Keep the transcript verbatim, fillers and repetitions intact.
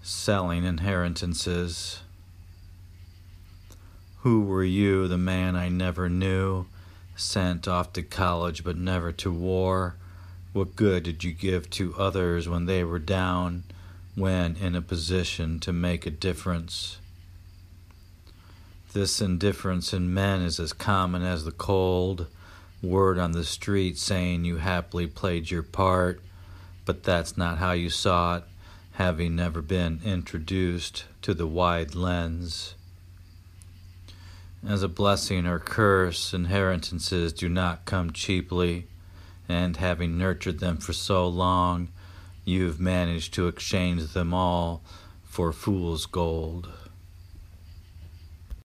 selling inheritances. Who were you, the man I never knew, sent off to college but never to war? What good did you give to others when they were down, when in a position to make a difference? This indifference in men is as common as the cold, word on the street saying you happily played your part, but that's not how you saw it, having never been introduced to the wide lens. As a blessing or curse, inheritances do not come cheaply, and having nurtured them for so long, you've managed to exchange them all for fool's gold.